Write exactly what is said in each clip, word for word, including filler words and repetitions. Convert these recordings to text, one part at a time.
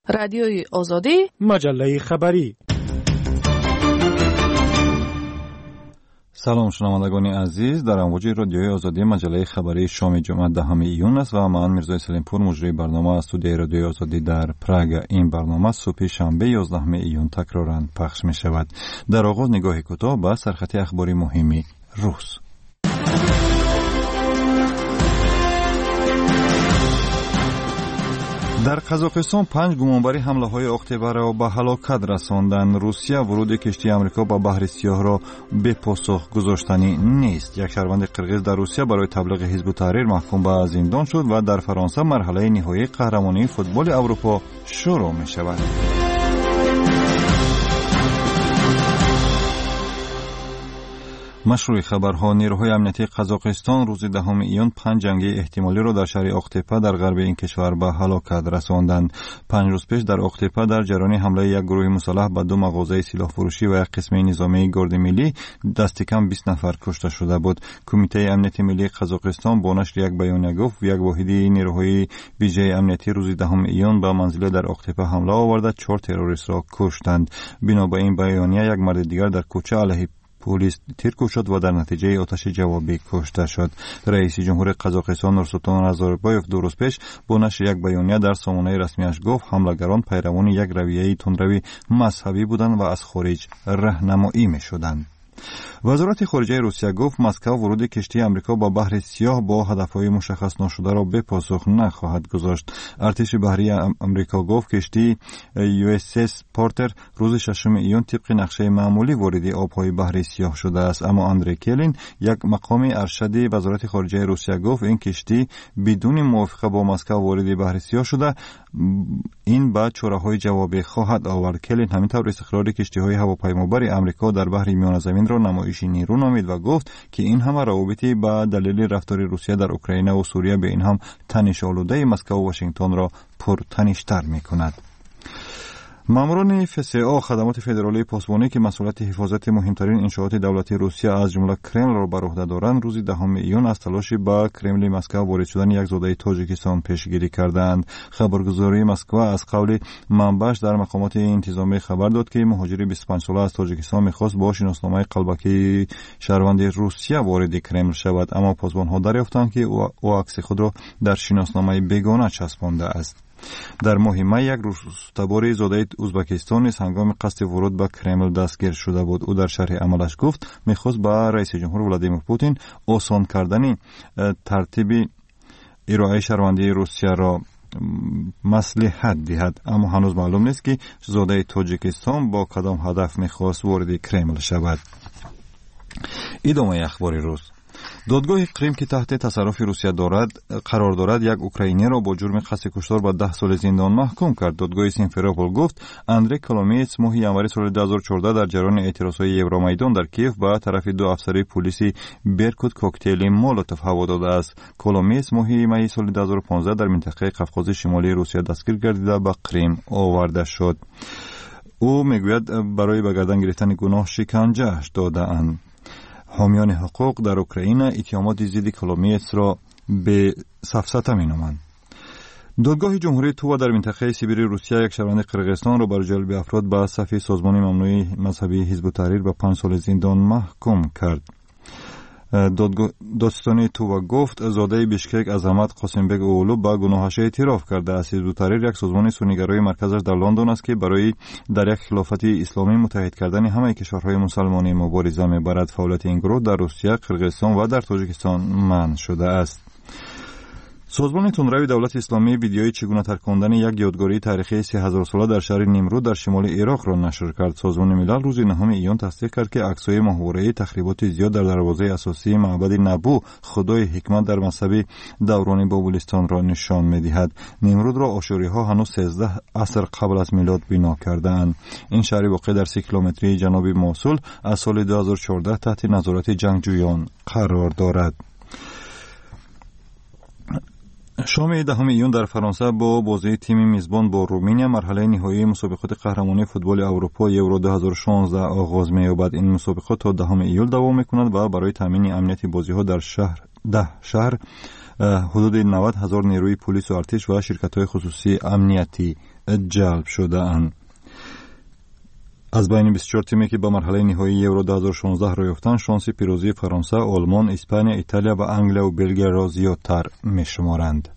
رادیوی آزادی، مجله خبری. سلام شنوندگان عزیز، در امواج رادیوی آزادی مجله خبری شام جمعه دهم ایون است و من میرزای سلیمپور مجری برنامه از استودیوی رادیوی آزادی در پراگ. این برنامه صبح شنبه یازدهم ایون تکرارا پخش می شود. در آغاز نگاهی کوتاه به سرخط اخباری مهمی روز. در قزاقستان پنج گمانبری حمله های اکتبر را به هلاکت رساندند. روسیه ورود کشتی آمریکا به بحر سیاه را به پاسخ گذاشتنی نیست. یک شهروند قرقیز در روسیه برای تبلیغ حزب التحریر محکوم به زندان شد و در فرانسه مرحله نهایی قهرمانی فوتبال اروپا شروع می شود. مشروع خبرها: نیروهای امنیتی قزاقستان روز دهم ایون پنج جنگی احتمالی را در شهر اقتپه در غرب این کشور به هلاکت رساندند. پنج روز پیش در اقتپه در جریان حمله یک گروه مسلح به دو مغازه سلاح فروشی و یک قسمه نظامی گارد ملی دست کم بیست نفر کشته شده بود. کمیته امنیت ملی قزاقستان با نشر یک بیانیه گفت یک واحد نیروهای ویژه امنیتی روز دهم ایون به منزل در اقتپه حمله آورده چهار تروریست را کشتند. بنا به این بیانیه یک مرد دیگر در کوچه علیه پلیس تیر شد و در نتیجه آتش جوابی کشته شد. رئیس جمهور قزاقستان نورسولطان نظاربایف دو روز پیش با نشر یک بیانیه در سامانه رسمیش گفت حملگران پیروان یک رویه تندروی مذهبی بودند و از خارج راهنمایی می‌شدند. وزارت خارجه روسیه گفت مسکو ورود کشتی آمریکا با بحر سیاه با هدفهای مشخص نشده را به پاسخ نخواهد گذاشت. ارتش بحری آمریکا گفت کشتی یو اس اس پورتر روز ششم ایون طبق نقشه معمولی وارد آبهای بحر سیاه شده است، اما اندری کلین یک مقام ارشد وزارت خارجه روسیه گفت این کشتی بدون موافقه با مسکو وارد بحر سیاه شده، این با چاره‌های جوابی خواهد آورد. کلین همینطور استقرار کشتی‌های هواپیمابر آمریکا در بحر میان زمین را نمایشی نیرو نامید و گفت که این همه روابطی به دلیل رفتار روسیه در اوکراین و سوریه به این هم تنش آلوده مسکو و واشنگتن را پرتنش‌تر می‌کند. ماموران اف اس ا خدمات فدرالی پاسبانی که مسئولیت حفاظت مهمترین انشاءات دولتی روسیه از جمله کرمل را بر عهده دارند روز دهم ایون از تلاش به کرمل مسکو وارد شدن یک زاده تاجیکستان پیشگیری کردند. خبرگزاری مسکو از قول منبعش در مقامات انتظامی خبر داد که مهاجر بیست و پنج ساله از تاجیکستان می‌خواست با شناسنامه قلبکی شهروند روسیه وارد کرمل شود، اما پاسبان‌ها دریافتند که او عکس خود را در شناسنامه بیگانه چسبانده است. در ماه می یک روس‌تبار زاده ازبکستان نیز هنگام قصد ورود به کرمل دستگیر شده بود. او در شرح عملش گفت می‌خواست به رئیس جمهور ولادیمیر پوتین آسان کردن ترتیب ارائه شهروندی روسیه را مصلحت دهد، اما هنوز معلوم نیست که زاده تاجیکستان با کدام هدف می‌خواست وارد کرمل شود. ادامه اخبار روز. دادگاه کریم که تحت تصرف روسیه دارد قرار دارد یک اوکراینی را با جرم قصد کشتار به ده سال زندان محکوم کرد. دادگاه سیمفروپول گفت اندری کلومیتس ماه ینوری سال دو هزار و چهارده در جریان اعتراضهای یورومیدان در کیف به طرف دو افسر پلیسی برکوت کوکتیل مولوتوف هوا داده است. کلومیتس ماه می سال دو هزار و پانزده در منطقه قفقاز شمالی روسیه دستگیر گردیده به کریم آورده شد. او میگوید برای به گردن گرفتن گناه شکنجه داده‌اند. حامیان حقوق در اوکراین اتهامات ضد کلومیتس را به سفسطه می‌نامند. دادگاه جمهوری تووا در منطقه سیبری روسیه یک شهروند قرقیزستان را برای جلب افراد به صف سازمان ممنوع مذهبی حزب التحریر به پنج سال زندان محکوم کرد. دادستان تووا گفت زاده بیشکک عظمت قاسمبک اولو با گناهش اعتراف کرده است. حزب التحریر یک سازمان سنیگرای مرکزش در لندن است که برای در یک خلافت اسلامی متحد کردن همه کشورهای مسلمانی مبارزه می‌برد. فعالیت این گروه در روسیه، قرقیزستان و در تاجیکستان منع شده است. سازمان تندروی دولت اسلامی ویدیوی چگونه ترکاندن یک یادگاری تاریخی سه هزار ساله در شهر نیمرود در شمال عراق را نشر کرد. سازمان ملل روز نهم ایون تصدیق کرد که عکس‌های ماهواره‌ای تخریبات زیاد در دروازه اساسی معبد نبو خدای حکمت در مذهب دوران بابلستان را نشان می‌دهد. نیمرود را آشوری‌ها هنوز سیزده عصر قبل از میلاد بنا کرده‌اند. این شهر واقع در سی کیلومتری جنوب موصل از سال دو هزار و چهارده تحت نظارت جنگجویان قرار دارد. شام دهم ایون در فرانسه با بازی تیم میزبان با رومانیا مرحله نهایی مسابقات قهرمانی فوتبال اروپا یورو دو هزار و شانزده آغاز می‌یابد. این مسابقات تا دهم ایول دوام می‌کند و برای تامین امنیت بازی‌ها در شهر ده شهر حدود نود هزار نیروی پلیس و ارتش و شرکت‌های خصوصی امنیتی جلب شده اند. از بین بیست و چهار تیمی که به مرحله نهایی یورو دو هزار و شانزده روی یافتند، شانس پیروزی فرانسه، آلمان، اسپانیا، ایتالیا و انگلیس و بلژیک را زیادتر می‌شمارند.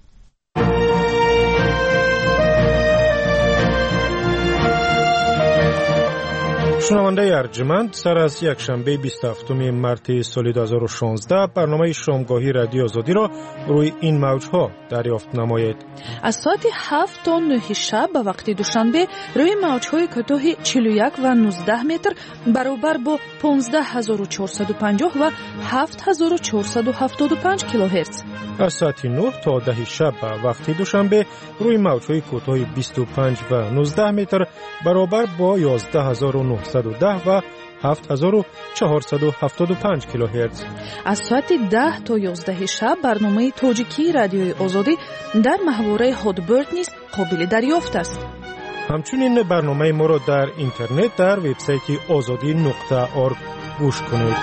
شنونده ارجمند، سر از یک شنبه بیست و هفتم مارس سال دو هزار و شانزده برنامه شامگاهی رادیو آزادی را روی این موج‌ها دریافت نمایید. از ساعت هفت تا نه شب به وقت دوشنبه روی موج‌های کوتاه چهل و یک و نوزده متر برابر با پانزده هزار و چهارصد و پنجاه و هفت هزار و چهارصد و هفتاد و پنج کیلوهرتز. از ساعت نه تا ده شب به وقت دوشنبه روی موج‌های کوتاه بیست و پنج و نوزده متر برابر با یازده هزار و نهصد و ده و هفت هزار و چهارصد و هفتاد و پنج کیلوهرتز. از ساعت ده تا یازده شب برنامه تاجیکی رادیوی آزادی در محوره هادبرد نیز قابل دریافت است. همچنین برنامه ما را در اینترنت در وبسایت آزادی نقطه اورگ گوش کنید.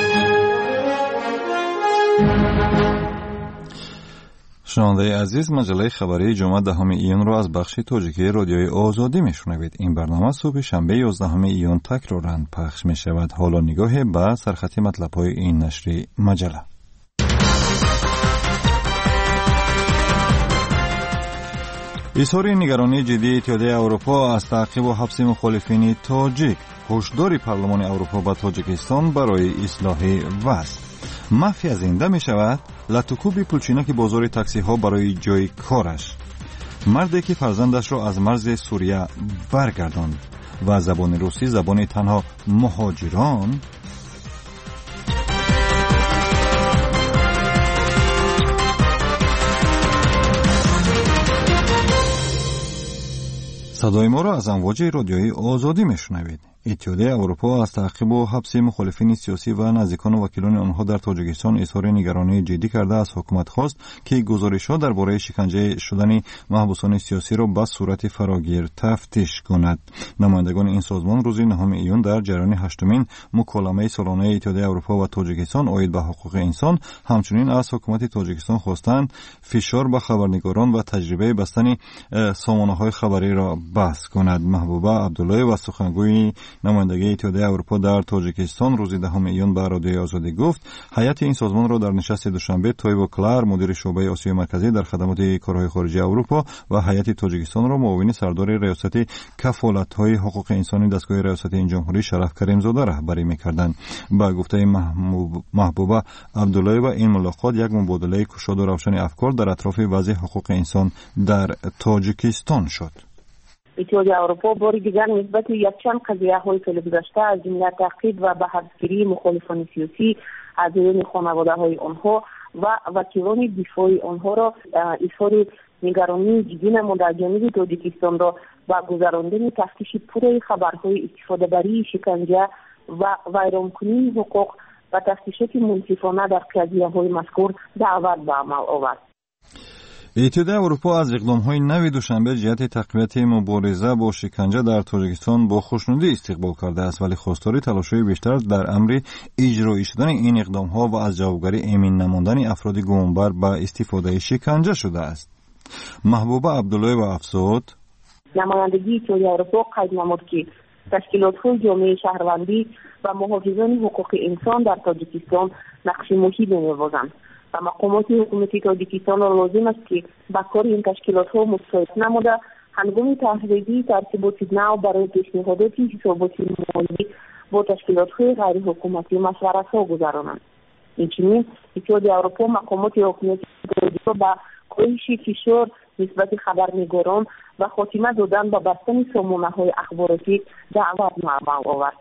شنونده عزیز، مجله خبری جمعه دهم ایون را از بخش تاجیکی رادیوی آزادی میشنوید. این برنامه صبح شنبه یازدهم ایون تکرارا پخش می شود. حالا نگاه به سرخط مطلب های این نشر مجله. اظهار نگرانی جدی اتحادیه اروپا از تعقیب و حبس مخالفین تاجیک. هشدار پارلمان اروپا به تاجیکستان برای اصلاح وضع. مافیا زنده می شود. لاتوکوبی پولچینک بازار تاکسی ها برای جای کارش. مردی که فرزندش را از مرز سوریه برگرداند. و زبان روسی زبان تنها مهاجران. صدای ما را از امواج رادیویی آزادی میشنوید. اتحادیه اروپا از تعقیب و حبس مخالفین سیاسی و نزدیکان و وکیلان آنها در تاجیکستان اظهار نگرانی جدی کرده از حکومت خواست که گزارش‌ها درباره شکنجه شدن محبوسان سیاسی را به صورت فراگیر تفتیش کند. نمایندگان این سازمان روز نهم ایون در جریان هشتمین مکالمه سالانه اتحادیه اروپا و تاجیکستان عاید به حقوق انسان همچنین از حکومت تاجیکستان خواستند فشار به خبرنگاران و تجربه بستن سامانه‌های خبری را بحث کند. محبوبه عبدالله و سخنگوی نمایندگی اتحادیه اروپا در تاجیکستان روز دهم ایون به رادیوی آزادی گفت هیئت این سازمان را در نشست دوشنبه تویو کلار مدیر شعبه آسیای مرکزی در خدمات کارهای خارجی اروپا و هیئت تاجیکستان را معاون سردار ریاست کفالت‌های حقوق انسانی دستگاه ریاست این جمهوری شرف کریمزاده رهبری می‌کردند. با گفته محبوبه عبدالله و این ملاقات یک مبادله گشاد و روشن افکار در اطراف وضع حقوق انسان در تاجیکستان شد. اتحادیه اروپا بار دیگر نسبت یکچند قضیه‌های سال گذشته از جمله تعقیب و به حبسگیری مخالفان سیاسی، اعضای خانواده‌های آنها و وکیلان دفاعی آنها را اظهار نگرانی جدی نموده از جانب تاجیکستان را و گذراندن تفتیش پوره خبرهای استفاده بری شکنجه و ویرانکنی حقوق و تفتیشات منصفانه در قضیه‌های مذکور دعوت به عمل آورد. اتحادیه اروپا از اقدام‌های نو دوشنبه جهت تقویت مبارزه با شکنجه در تاجیکستان با خوشنودی استقبال کرده است، ولی خواستار تلاش‌های بیشتر در امر اجرایی شدن این اقدام‌ها و از جوابگری امین نماندن افراد گمانبر به استفاده شکنجه شده است. محبوبه عبدالله و افزود نمایندگی اتحادیه اروپا قید نمود که تشکیلات‌های جامعه شهروندی و محافظان حقوق انسان در تاجیکستان نقش مهمی می‌بازند و مقامات حکومتی تاجیکستان را لازم است که به کار این تشکیلات‌ها مساعد نموده هنگام تحریری ترتیبات نو برای پیشنهادات حسابات مالی با تشکیلات‌های غیر حکومتی مشورت‌ها گذرانند. اینچنین اتحادیه اروپا مقامات حکومتی را به کاهش فشار نسبت خبرنگاران و خاتمه دادن به بستن سامانه‌های اخباراتی دعوت به عمل آورد.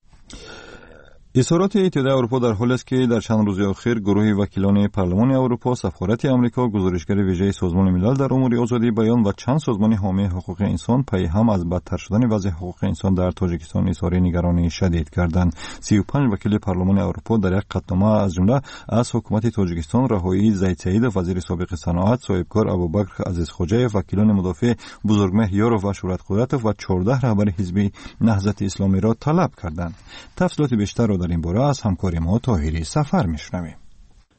اظهارات اتحادیه اروپا در حالی است که در چند روز اخیر گروه وکیلان پارلمان اروپا، سفارت آمریکا، گزارشگر ویژه سازمان ملل در امور آزادی بیان و چند سازمان حامی حقوق انسان پی هم از بدتر شدن وضع حقوق انسان در تاجیکستان اظهار نگرانی شدید کردند. سی و پنج وکیل پارلمان اروپا در یک قطعنامه از جمله از حکومت تاجیکستان رهایی زید سعید وزیر سابق صنعت، صاحبکار ابوبکر عزیزخوجایف، وکیلان مدافع بزرگمه یاروف و شورت قدرت و چهارده رهبر حزب نهضت اسلامی را طلب کردند. تفصیلات بیشتر را در این باره از همکار ما طاهری سفر میشنویم.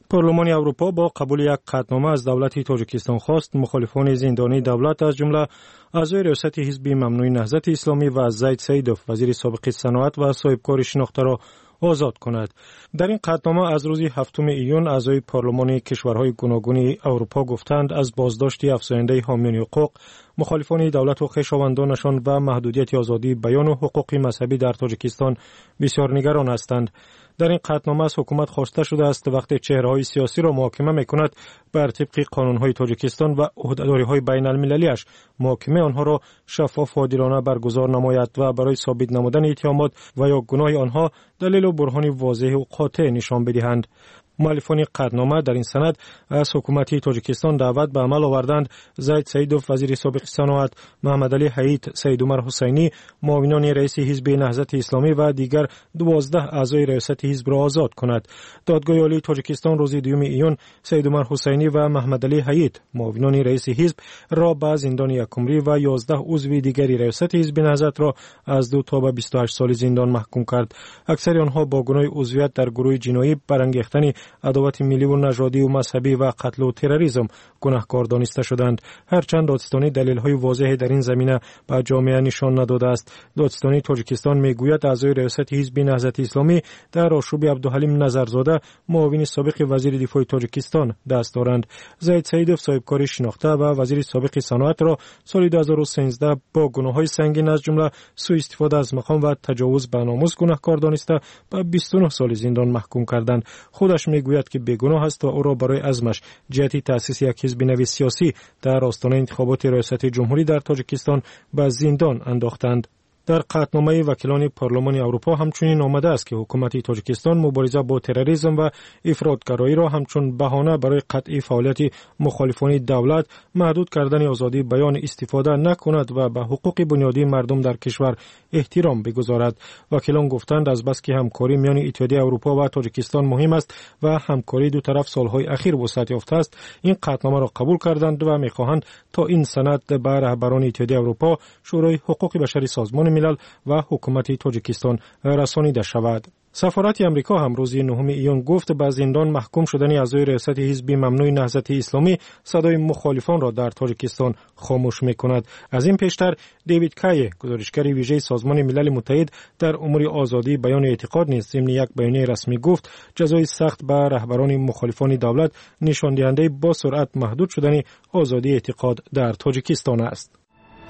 پارلمان اروپا با قبول یک قطعنامه از دولت تاجیکستان خواست مخالفان زندانی دولت از جمله اعضای ریاست حزب ممنوع نهضت اسلامی و زید سیدوف وزیر سابق صنعت و صاحبکار شناخته را آزاد کند. در این قطعنامه از روز هفتم ایون اعضای پارلمان کشورهای گوناگون اروپا گفتند از بازداشت افزاینده حامیان حقوق، مخالفان دولت و خویشاوندانشان و محدودیت آزادی بیان و حقوق مذهبی در تاجیکستان بسیار نگران هستند. در این قطعنامه از حکومت خواسته شده است وقتی چهره‌های سیاسی را محاکمه می‌کند بر طبق قانون‌های تاجیکستان و عهدهداری‌های بین‌المللی‌اش محاکمه آنها را شفاف و عادلانه برگزار نماید و برای ثابت نمودن اتهامات و یا گناه آنها دلیل و برهان واضح و قاطع نشان بدهند. مؤلفان قطعنامه در این سند از حکومت تاجیکستان دعوت به عمل آوردند زید سیدوف وزیر سابق صنعت، محمد علی حییت، سید عمر حسینی معاونان رئیس حزب نهضت اسلامی و دیگر دوازده اعضای ریاست حزب را آزاد کند. دادگاه عالی تاجیکستان روز دوم ایون سید عمر حسینی و محمد علی حییت معاونان رئیس حزب را به زندان یکمری و یازده عضو دیگری ریاست حزب نهضت را از دو تا به بیست و هشت سال زندان محکوم کرد. اکثر آنها با گناه عضویت در گروه جنایی برانگیختن عداوت ملی و نژادی و مذهبی و قتل و تروریسم گناهکار دانسته شدند. هرچند دادستانی دلیل‌های واضحی در این زمینه به جامعه نشان نداده است. دادستانی تاجیکستان میگوید اعضای ریاست حزب نهضت اسلامی در آشوب عبدالحلیم نظرزاده معاون سابق وزیر دفاع تاجیکستان دست دارند. زید سیدوف صاحبکار شناخته و وزیر سابق صنعت را سال دو هزار و سیزده با گناه‌های سنگین از جمله سوء استفاده از مقام و تجاوز به ناموس گناهکار دانسته به بیست و نه سال زندان محکوم کردند. خودش میگوید که بیگناه است و او را برای عزمش جهت تأسیس یک حزب نوی سیاسی در آستانه انتخابات ریاست جمهوری در تاجیکستان به زندان انداختند. در قطعنامه وکیلان پارلمان اروپا همچنین آمده است که حکومت تاجیکستان مبارزه با تروریسم و افراطگرایی را همچون بهانه برای قطع فعالیت مخالفان دولت محدود کردن آزادی بیان استفاده نکند و به حقوق بنیادی مردم در کشور احترام بگذارد. وکیلان گفتند از بس که همکاری میان اتحادیه اروپا و تاجیکستان مهم است و همکاری دو طرف سالهای اخیر وسعت یافته است، این قطعنامه را قبول کردند و میخواهند تا این سند به رهبران اتحادیه اروپا، شورای حقوق بشری سازمان ملل و حکومت تاجیکستان رسانیده شود. سفارت امریکا هم روز نهم ایون گفت به زندان محکوم شدن اعضای ریاست حزب ممنوع نهضت اسلامی صدای مخالفان را در تاجیکستان خاموش می‌کند. از این پیشتر دیوید کای گزارشگر ویژه سازمان ملل متحد در امور آزادی بیان اعتقاد نیز ضمن یک بیانیه رسمی گفت جزای سخت به رهبران مخالفان دولت نشان دهنده با سرعت محدود شدن آزادی اعتقاد در تاجیکستان است.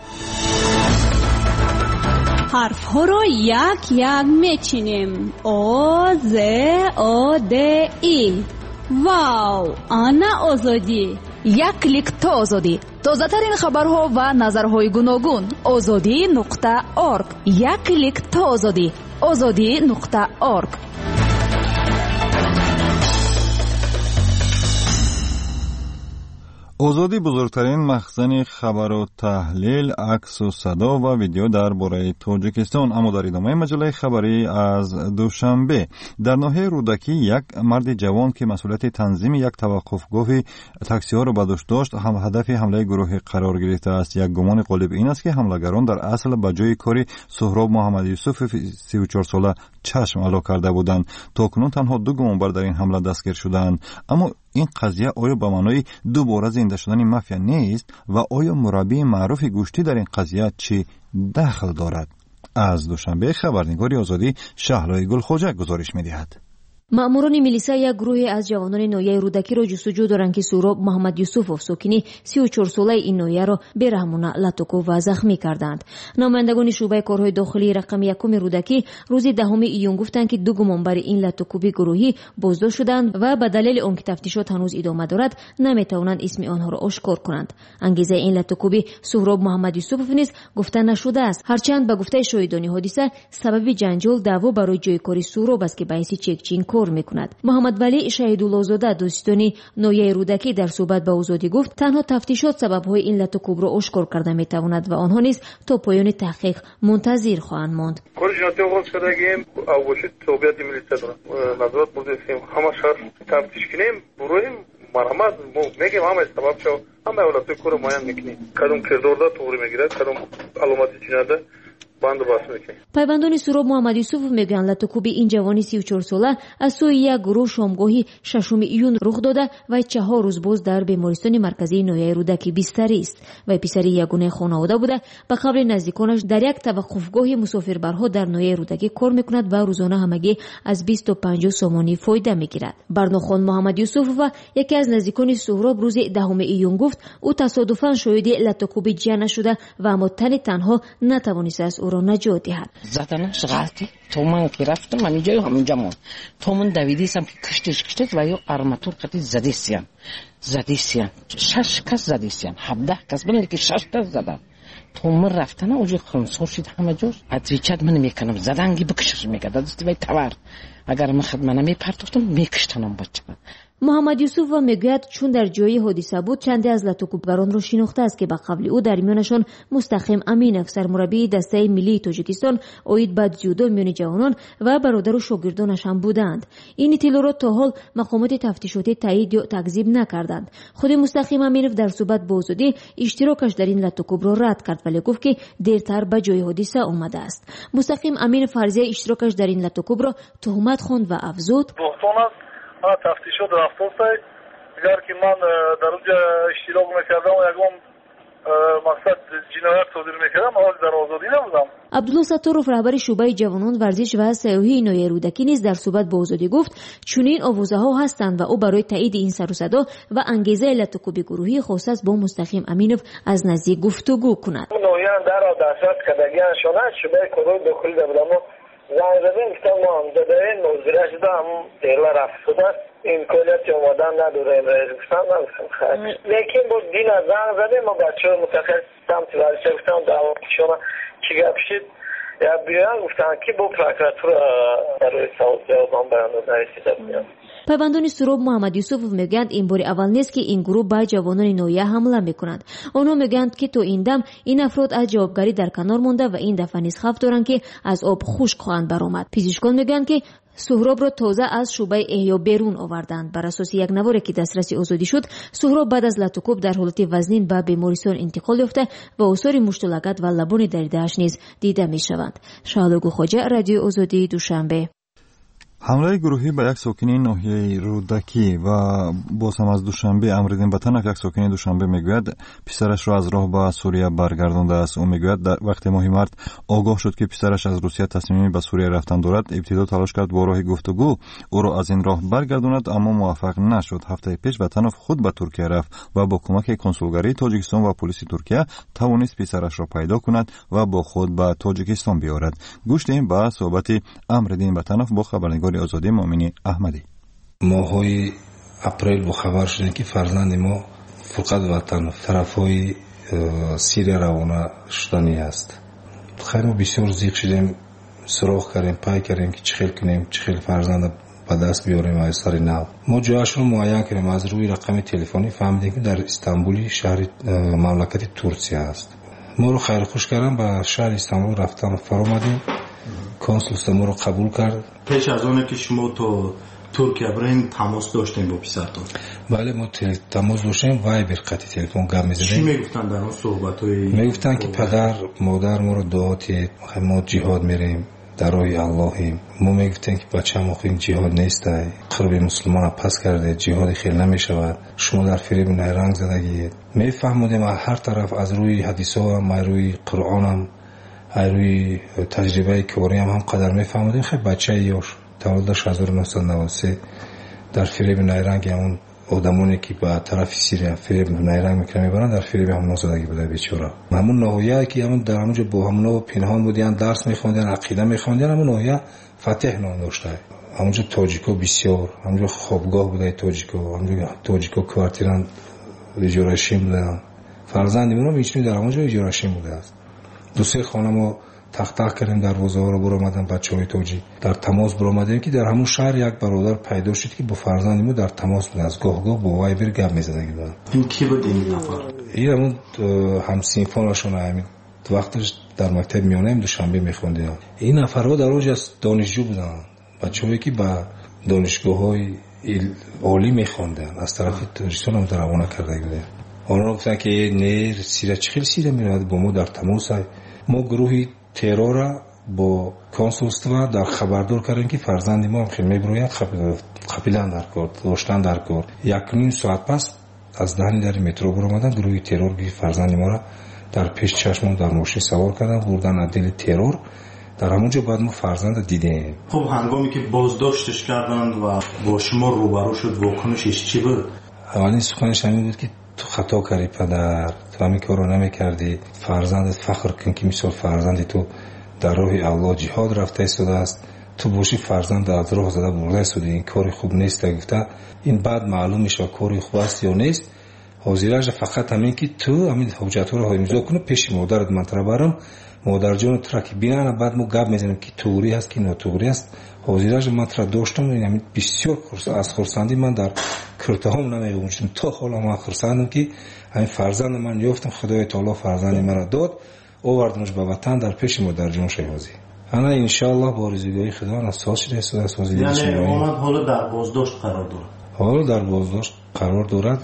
حرف ها رو یک یک میچینیم. او ز او د ای. واو، آنا آزادی. یک کلیک تا آزادی. تازه ترین خبرها و نظرهای گوناگون. آزادی نقطه آرگ. یک کلیک تا آزادی. آزادی نقطه آرگ. آزادی بزرگترین مخزن خبر و تحلیل، عکس و صدا و ویدیو درباره تاجیکستان. اما در ادامه مجله خبری از دوشنبه در ناحیه رودکی یک مرد جوان که مسئولیت تنظیم یک توقفگاه تاکسی ها را به دوش داشت هم هدف حمله گروه قرار گرفته است. یک گمان غالب این است که حملگران در اصل به جای کاری سهراب محمد یوسف سی و چهار ساله چشم علا کرده بودند. تاکنون تنها دو گمانبر در این حمله دستگیر شدند. اما این قضیه آیا به معنای دوباره زنده شدن مافیا نیست و آیا مربی معروف گوشتی در این قضیه چی دخل دارد؟ از دوشنبه خبرنگاری آزادی شهلای گلخوجه گزارش می‌دهد. ماموران میلیسا یک گروه از جوانان نویه رودکی را جستجو دارند که سهراب محمد یوسف ساکنی سی و چهار ساله این نویه را بی‌رحمانه لطکو و زخمی کردند. نمایندگان شعبه کارهای داخلی رقم یکم رودکی روز دهم ایون گفتند که دو گمانبر این لطکوبی گروهی بازداشت شدند و به دلیل آنکه تفتیشات هنوز ادامه دارد نمیتوانند اسم آنها را آشکار کنند. انگیزه این لطکوبی سهراب محمد یوسف نیز گفته نشده است، هرچند به گفته شاهدان حادثه سبب جنجال دعوا برای جای کاری سهراب است که باعث چکچین کار میکند. محمد ولی شهیدالله زاده دوستانی نویه رودکی در صحبت با آزادی گفت تنها تفتیشات سبب‌های این لطکوب را آشکار کرده میتواند و آنها نیز تا پایان تحقیق منتظر خواهند ماند. کارشناسی آغاز شدگیم اواشید صحبت میلیسا دارم نظرات بودیم همه شهر تفتیش کنیم برویم مرحمت میگیم همه سبب شو همه اولاد کار ماین میکنیم کدوم کردار دا توری میگیره کدوم علامتی چینده بند بس میکنیم. پیوندان سوراب محمد یوسف میگن لطوکوبی این جوانی سی و چهار ساله از سوی یک گروه شامگاهی ششم ایون رخ داده و چهار روز باز در بیمارستان مرکزی نویه رودکی بستری است و پسری یگانه خانواده بوده. به قبل نزدیکانش در یک توقفگاه مسافربرها در نویه رودکی کار میکند و روزانه همگی از بیست و پنج سومانی فایده میگیرد. برناخان محمد یوسف و یکی از نزدیکان سهراب روز دهم ایون گفت او تصادفاً شاهد لطوکوبی جا نشده و اما تن تنها نتوانسته است او را نجات دهد. زدنش غلطی تو من که رفتم من اینجا همینجا مون تو من دویدیسم که کشتش کشتش و یا ارماتور قطعی زدیسیم زدیسیم شش کس زدیسیم هفده کس بله که شش کس زدن تو من رفتن اوجی خونسور شد همه جور ادریچت من میکنم زدنگی بکشش میکرد دستی بای تور اگر من خدمانه میپرتفتم میکشتنم بچه. محمد یوسف و میگوید چون در جای حادثه بود چندی از لطوکوبگران را شناخته است که به قبل او در میانشان مستقیم امینف سرمربی دسته ملی تاجیکستان اوید بد جودو میان جوانان و برادر و شاگردانش هم بودند. این اطلاعات تا حال مقامات تفتیشاتی تایید یا تکذیب نکردند. خود مستقیم امینف در صحبت با آزادی اشتراکش در این لطوکوب را رد کرد ولی گفت که دیرتر به جای حادثه آمده است. مستقیم امینف فرضیه اشتراکش در این لطوکوب را تهمت خواند و افزود ها تفتیشات رفتار سای اگر که من در اونجا اشتراک میکردم و یکم مقصد جنایت صادر میکردم حال در آزادی نبودم. عبدالله ستارов رهبر شعبه جوانان ورزش و سیاحی نویه رودکی نیز در صحبت با آزادی گفت چنین آوازه ها هستند و او برای تایید این سر و صدا و انگیزه لطوکوبی گروهی خاص است با مستقیم امینف از نزدیک گفتگو کند. نویان در دسترس کردگیان شونه شعبه کروی داخلی دادم زنگ زدیم که ما هم زده این موزیره شده هم دیگه رفت شده این کلیتی اومدن نداره این رئیس گفتم نمیستم خیلی لیکن بود دین از زنگ زدیم ما بچه های متخصص سمت ورزشه گفتم دعوت شما چی گپ شد یا بیان گفتن که با پروکراتور روی سعود جوابان بیانده نرسیده بیان. پیوندان سوراب محمد یوسف میگند این بار اول نیست که این گروه به جوانان نویه حمله میکنند. آنها میگند که تو این دم این افراد از جوابگری در کنار مونده و این دفعه نیز خفت دارند که از آب خشک خواهند برآمد. پزشکان میگند که سهراب را تازه از شعبه احیا بیرون آوردند. بر اساس یک نواری که دسترسی آزادی شد سهراب بعد از لطوکوب در حالت وزنین به بیمارستان انتقال یافته و آثار مشتلکات و لبان دریده‌اش نیز دیده میشوند. شالوگو خواجه رادیو آزادی دوشنبه. حمله گروهی به یک ساکن ناحیه رودکی و باز هم از دوشنبه امردین بطنف یک ساکن دوشنبه میگوید پسرش را از راه به سوریه برگردانده است. او میگوید وقتی ماهی مرد آگاه شد که پسرش از روسیه تصمیمی به سوریه رفتن دارد ابتدا تلاش کرد با راه گفتگو او را از این راه برگرداند اما موفق نشد. هفته پیش بطنف خود به ترکیه رفت و با کمک کنسولگری تاجیکستان و پلیس ترکیه توانست پسرش را پیدا کند و با خود به تاجیکستان بیاورد. گوش دهیم به صحبت امردین بطنف با خبرنگار آزادی مؤمنی احمدی. ماهای اپریل با خبر شدیم که فرزند ما فقط وطن طرفای سوریه روانه شدنی است. خیلی ما بسیار زیق شدیم، سراغ کردیم، پای کردیم که چخیل کنیم، چخیل فرزند به دست بیاریم از سر نو. ما جایش رو معین کردیم، از روی رقم تلفنی فهمیدیم که در استانبول شهر مملکت ترکیه است. ما رو خیر خوش کردن به شهر استانبول رفتن فرا آمدیم. کنسول ما رو قبول کرد. پیش از اونه که شما تو ترکیه برین تماس داشتیم با پسرتون؟ بله ما تماس داشتیم، وایبر قطعی تلفن گپ می‌زدیم. چی میگفتن در اون صحبت‌های؟ میگفتن که پدر مادر ما رو دعات ما جهاد میریم در راه اللهیم. ما میگفتن که بچه ما این جهاد نیست، قرب مسلمان پس کرده، جهاد خیلی نمیشود، شما در فریب نیرنگ زدگید. میفهمودیم هر طرف از روی حدیثا هم روی قرآن هم روی تجربه کاری هم هم قدر میفهمودیم. خیلی بچه یاش تولدش هزار و نهصد و نود و سه در فریب نیرنگ همون آدمانی که به طرف سوریه فریب نیرنگ میکنن میبرن در فریب هم نازدگی بوده بیچاره. همون ناحیه که همون در همونجا با همونا پنهان بودن، درس میخوندن، عقیده میخوندن، همون ناحیه فتح نام داشته. همونجا تاجیکا بسیار، همونجا خوابگاه بوده تاجیکا، همونجا تاجیکا کوارتران اجاره‌شین بودن. فرزندمون هم میچینی در همونجا اجاره‌شین بوده است. دو سه خانه ما تخت تخت کردیم، دروازه ها رو بر آمدن بچهای تاجی در تماس بر آمدیم که در همون شهر یک برادر پیدا شد که با فرزند ما در تماس بود، از گاه گاه با وایبر گپ می‌زدن. این کی بود این نفر؟ این همون همسینفانشون همین وقتش در مکتب میانه دوشنبه میخوندن. این نفرها در اونجا دانشجو بودن، بچه‌هایی که با دانشگاه‌های عالی میخوندن، از طرف تاجیکستان هم روانه کرده بودن. آنها گفتن که نه سیره چخیل سیره میاد با ما در تماس. ما گروهی террора бо консулства дар хабардор кардем ки фарзанди мо хел мебирояд қапилан дар кор доштан дар кор. як ним соат пас аз даҳни дари метро биромадан гурӯҳи террор ки фарзанди моро дар пеш чашмон дар мошин савор кардан бурдан аддели террор. дар ҳамонҷо баъд мо фарзанда дидем. хуб ҳангоме ки боздошташ карданд ва бо шумо рӯбарӯ шуд вокунишиш чӣ буд? аввалин суханаш ҳамин буд ки ту хато кардӣ падар, ту ҳамин корро намекардӣ, фарзандат фахр кун ки мисол фарзанди ту дар роҳи Аллоҳ ҷиҳод рафта истодааст, ту бошӣ фарзанда аз роҳ зада бурда истоди, ин кори хуб нест гуфта ин баъд маълум мешавад кори хуб аст ё нест. ҳозираша фақат ҳамин ки ту ҳамин ҳуҷҷатҳоро имзо кунӣ пеши модарат ман барам модарҷону тура ки бинана баъд мо гап мезанем ки туғрӣ аст ки нотуғрӣ аст. ҳозираша ман тура доштам ин бисёр аз хурсандӣ ман дар куртаҳом намегӯштам. то ҳоло ман хурсандам ки ҳамин фарзанди ман ёфтам, худои таоло фарзанди маро дод, овардамш ба ватан дар пеши модарҷон шаҳозӣ. ана иншоаллоҳ бо орзугоҳи худо ана соз шуда истодаст. яъне омад ҳоло дар боздошт қарор дорад. ҳоло дар боздошт қарор дорад.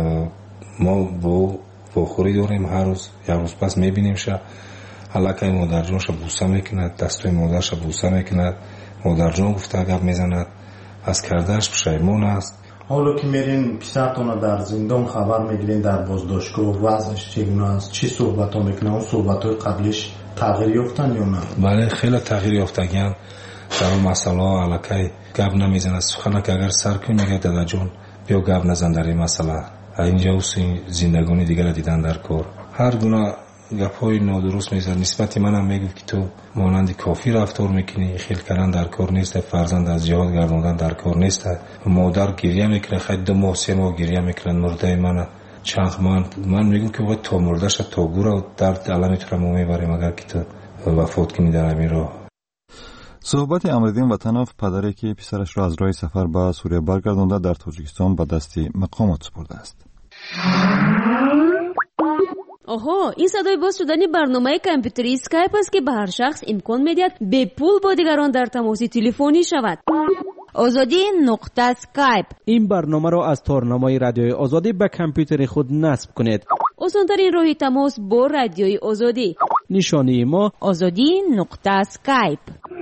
мо бо вохӯрӣ дорем, ҳар рӯз як рӯз пас мебинемша, аллакай модарҷонша буса мекунад, дастҳои модарша буса мекунад, модарҷон гуфта гап мезанад, аз кардааш пушаймон аст. ҳоло ки мерин писартона дар зиндон хабар мегирен дар боздоштгоҳ вазъаш чӣ гуна аст, чӣ суҳбатҳо мекунад, он суҳбатҳои қаблиш тағйир ёфтанд ё на? бале хеле тағйир ёфтагиян. дар он масъалаҳо аллакай гап намезанад. суханак агар сар кунӣ мегӯяд дадаҷон биё гап назан дар ин масъала, инҷа усуи зиндагони дигара дидан дар кор. ҳар гуна гапҳои нодуруст мезад. нисбати манам мегӯяд ки ту монанди кофӣ рафтор мекунӣ, хел кардан дар кор нест, фарзанд аз ҷиҳод гардондан дар кор нест. модар гирья мекунад, хай ду моҳ се моҳ гирья мекунад, мурдаи мана чанд ман ман мегӯям ки вай то мурдаша то гура дард алами тура мо мебарем агар ки ту вафот кунӣ дар ҳамин роҳ. суҳбати Амриддин Ватанов, падаре ки писарашро аз роҳи сафар ба Сурия баргардонда дар Тоҷикистон ба дасти мақомот супурдааст. оҳо, ин садои боз шудани барномаи компютери скайп аст ки ба ҳар шахс имкон медиҳад бепул бо дигарон дар тамоси телефонӣ шавад. озодӣ нуқта скайп. ин барномаро аз торнамои радиои озодӣ ба компютери худ насб кунед. осонтарин роҳи тамос бо радиои озодӣ. нишонии мо озодӣ нуқта скайп.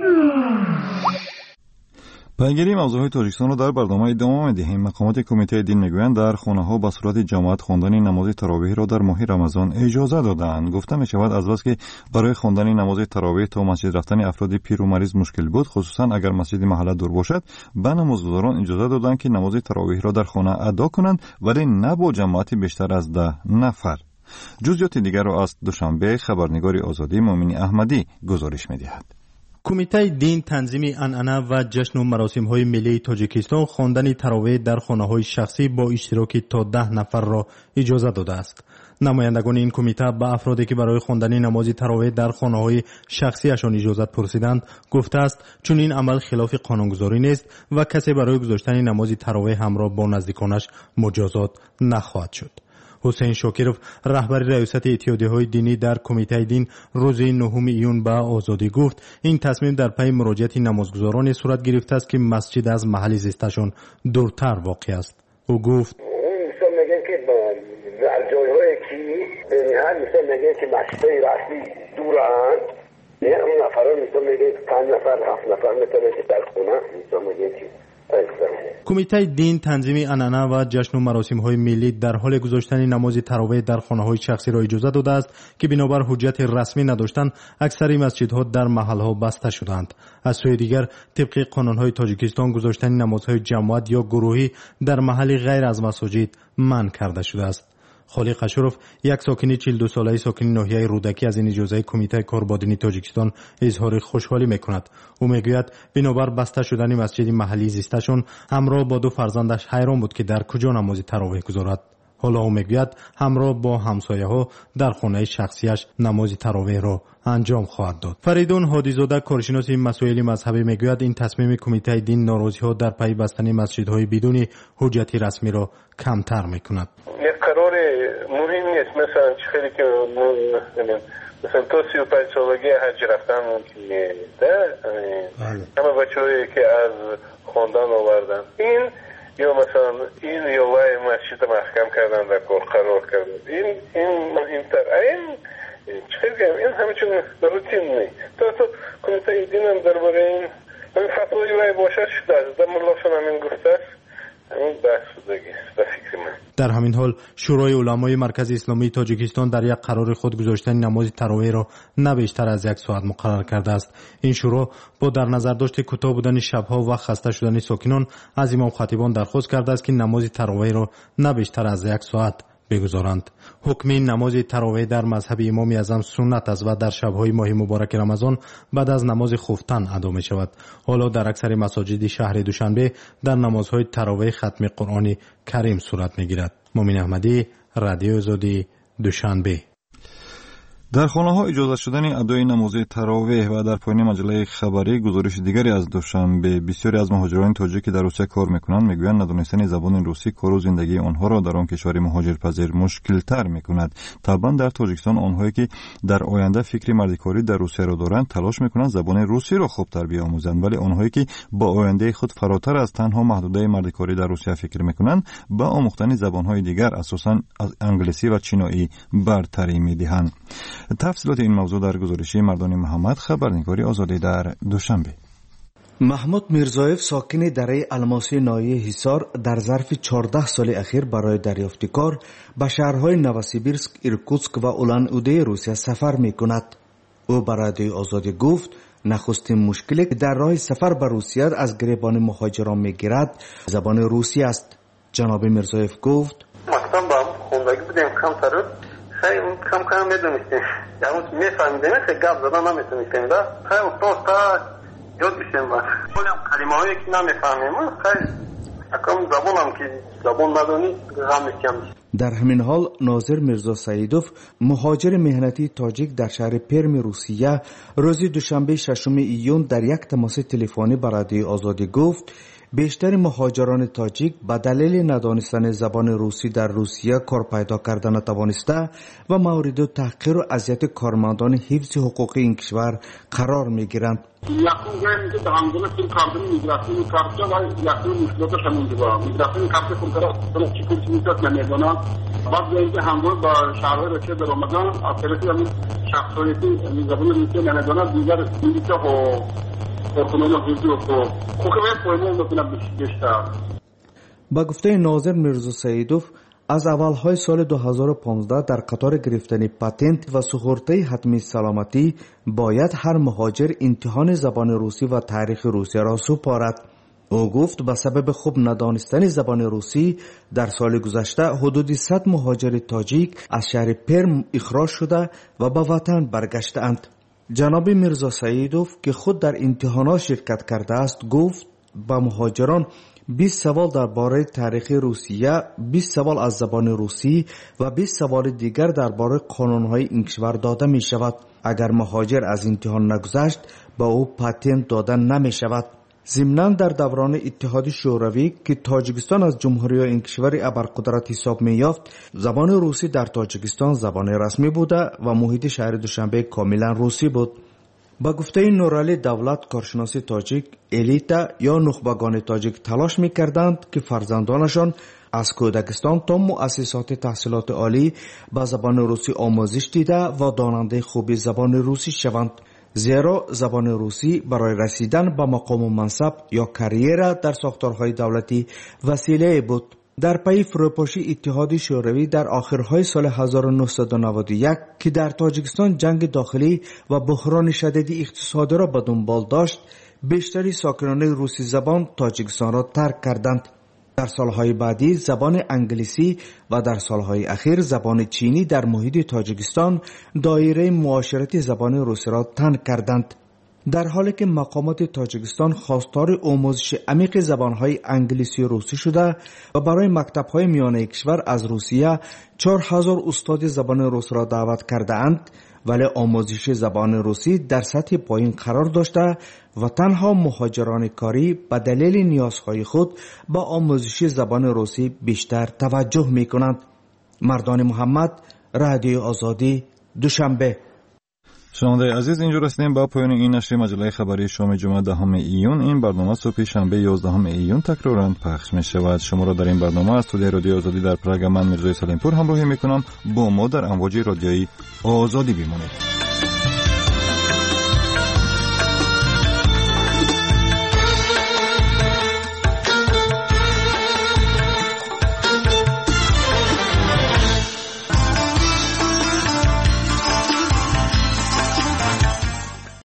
пайгири мавзӯъҳои Тоҷикистонро дар барнома идома медиҳем. мақомоти кумитаи дин мегӯянд дар хонаҳо ба сурати ҷамоат хондани намози таровеҳро дар моҳи рамазон иҷоза доданд. гуфта мешавад аз бас ки барои хондани намози таровеҳ то масҷид рафтани афроди пиру мариз мушкил буд, хусусан агар масҷиди маҳалла дур бошад, ба намозгузорон иҷоза доданд ки намози таровеҳро дар хона адо кунанд, вале не бо ҷамоати бештар аз даҳ нафар. ҷузъиёти дигарро аз Душанбе хабарнигори Озодӣ Муъмини Аҳмадӣ гузориш медиҳад. кумитаи дин танзими анъана ва ҷашну маросимҳои миллии Тоҷикистон хондани таровеҳ дар хонаҳои шахсӣ бо иштироки то даҳ нафарро иҷоза додааст. намояндагони ин кумита ба афроде ки барои хондани намози таровеҳ дар хонаҳои шахсиашон иҷозат пурсиданд гуфтааст чунин амал хилофи қонунгузорӣ нест ва касе барои гузоштани намози таровеҳ ҳамроҳ бо наздиконаш муҷозот нахоҳад шуд. ҳусейн Шокиров, раҳбари раёсати иттиҳодияҳои динӣ дар кумитаи дин, рӯзи нӯҳуми июн ба Озодӣ гуфт, ин тасмим дар пайи муроҷиати намозгузороне сурат гирифтааст ки масҷид аз маҳалли зисташон дуртар воқеъ аст. ӯ гуфт: мисол мегӯем ки дар ҷойҳое ки бениҳат мисол мегӯем ки масҷидҳои расмӣ дуранд, он нафарон мисол мегӯем ки панҷ нафар ҳафт нафар метавонанд ки дар хона мисол мегӯем ки кумитаи дин танзими анъана ва ҷашну маросимҳои миллӣ дар ҳоли гузоштани намози таровеҳ дар хонаҳои шахсиро иҷоза додааст ки бинобар ҳуҷҷати расмӣ надоштанд аксари масҷидҳо дар маҳалҳо баста шуданд. аз сӯи дигар тибқи қонунҳои Тоҷикистон гузоштани намозҳои ҷамоат ё гурӯҳӣ дар маҳалли ғайр аз масоҷид манъ карда шудааст. холиқ Ашуров, як сокини чил ду солаи сокини ноҳияи Рӯдакӣ, аз ин иҷозаи кумитаи корбодини Тоҷикистон изҳори хушҳолӣ мекунад. ӯ мегӯяд бинобар баста шудани масҷиди маҳаллии зисташон ҳамроҳ бо ду фарзандаш ҳайрон буд ки дар куҷо намози таровеҳ гузорад. ҳоло ӯ мегӯяд ҳамроҳ бо ҳамсояҳо дар хонаи шахсияш намози таровеҳро анҷом хоҳад дод. Фаридун Ҳодизода, коршиноси масоили мазҳабӣ, мегӯяд ин тасмими кумитаи дин норозиҳо дар пайи бастани масҷидҳои бидуни ҳуҷҷати расмиро камтар мекунад. مهم نیست مثلا خیلی که مثلا تو سی و پنج سالگی حج رفتن ممکن نیست. همه بچه‌هایی که از خواندن آوردن این یا مثلا این یا وای مسجد محکم کردن و قرار کردن این این مهمتر. این چه بگم این همچون روتین نی تا تو کمیته دین هم درباره این همین فتوایی وای باشه شده است در ملاشون همین گفته است همین بحث شدگی به فکر من. در همین حال شورای علمای مرکز اسلامی تاجیکستان در یک قرار خود گذاشتن نماز تراویح را نه بیشتر از یک ساعت مقرر کرده است. این شورا با در نظر داشت کوتاه بودن شبها و خسته شدن ساکنان از امام خطیبان درخواست کرده است که نماز تراویح را نه بیشتر از یک ساعت بگذارند. حکم این نماز تراویح در مذهب امام اعظم سنت است و در شب‌های ماه مبارک رمضان بعد از نماز خفتن ادا می شود. حالا در اکثر مساجد شهر دوشنبه در نمازهای تراویح ختم قرآن کریم صورت می گیرد. مومن احمدی، رادیو آزادی، دوشنبه. در خانه‌ها اجازه شدن ادای نماز تراویح و در پایان مجله خبری گزارش دیگری از دوشنبه بسیاری از مهاجران تاجیک که در روسیه کار میکنند میگویند ندانستن زبان روسی کار و زندگی آنها را در آن کشور مهاجرپذیر مشکل تر میکند. طبعا در تاجیکستان آنهایی که در آینده فکر مردکاری در روسیه را دارند تلاش میکنند زبان روسی را خوبتر بیاموزند، ولی آنهایی که با آینده خود فراتر از تنها محدوده مردکاری در روسیه فکر میکنند با آموختن زبانهای دیگر اساساً از انگلیسی و چینایی برتری میدهند. تفصیلات این موضوع در گزارش مردان محمد، خبرنگاری آزادی در دوشنبه. محمود میرزایف ساکن دره الماسی ناحیه حصار در ظرف چهارده سال اخیر برای دریافت کار به شهرهای نوسیبیرسک، ایرکوتسک و اولان اوده روسیه سفر می کند. او برای آزادی گفت نخستین مشکلی که در راه سفر به روسیه از گریبان مهاجران می گیرد زبان روسی است. جناب میرزایف گفت مثلا با خوندگی بودیم کم تر خیلی کم کم میدونستیم یعنی میفهمیدیم که گپ زدن نمیتونستیم دا خیلی تو تا یاد بشیم با خیلی کلمه هایی که نمیفهمیم خیلی اکم زبان هم که زبان ندونی غم میکنیم. در همین حال ناظر میرزا سعیدوف مهاجر مهنتی تاجیک در شهر پرم روسیه روز دوشنبه ششم ایون در یک تماس تلفنی با رادیو آزادی گفت بیشتر مهاجران تاجیک به دلیل ندانستن زبان روسی در روسیه کار پیدا کردن نتوانسته و مورد تحقیر و اذیت کارمندان حفظ حقوق این کشور قرار می گیرند. با گفته ناظر میرزا سعیدوف از اولهای سال دو هزار و پانزده در قطار گرفتن پاتنت و سپرده حتمی سلامتی باید هر مهاجر امتحان زبان روسی و تاریخ روسیه را سپارد. او گفت به سبب خوب ندانستن زبان روسی در سال گذشته حدود صد مهاجر تاجیک از شهر پرم اخراج شده و به وطن برگشتند. جناب میرزا سعیدوف که خود در امتحانات شرکت کرده است گفت با مهاجران بیست سوال درباره تاریخ روسیه، بیست سوال از زبان روسی و بیست سوال دیگر درباره قانون‌های این کشور داده می شود. اگر مهاجر از امتحان نگذشت با او پاتنت داده نمی شود. ضمناً در دوران اتحاد شوروی که تاجیکستان از جمهوری این کشور ابرقدرت حساب می یافت زبان روسی در تاجیکستان زبان رسمی بوده و محیط شهر دوشنبه کاملا روسی بود. با گفته نورالی دولت کارشناسی تاجیک الیتا یا نخبگان تاجیک تلاش می کردند که فرزندانشان از کودکستان تا مؤسسات تحصیلات عالی با زبان روسی آموزش دیده و داننده خوبی زبان روسی شوند، زیرا زبان روسی برای رسیدن به مقام و منصب یا کریر در ساختارهای دولتی وسیله بود. در پی فروپاشی اتحاد شوروی در آخرهای سال هزار و نهصد و نود و یک که در تاجیکستان جنگ داخلی و بحران شدید اقتصادی را به دنبال داشت، بیشتری ساکنان روسی زبان تاجیکستان را ترک کردند. در سالهای بعدی زبان انگلیسی و در سالهای اخیر زبان چینی در محیط تاجیکستان دایره معاشرتی زبان روسی را تنگ کردند. در حالی که مقامات تاجیکستان خواستار آموزش عمیق زبانهای انگلیسی و روسی شده و برای مکتب‌های میانه کشور از روسیه چهار هزار استاد زبان روس را دعوت کرده اند، ولی آموزش زبان روسی در سطح پایین قرار داشته و تنها مهاجران کاری به دلیل نیازهای خود با آموزش زبان روسی بیشتر توجه می کنند. مردان محمد، رادیو آزادی، دوشنبه. شنونده عزیز، اینجا رسیدیم با پایان این نشر مجله خبری شام جمعه دهم ایون. این برنامه صبح شنبه یازدهم ایون تکرارا پخش می شود. شما را در این برنامه از استودیوی رادیو آزادی در پراگ من میرزای سلیمپور همراهی می کنم. با ما در امواج رادیویی آزادی بمانید.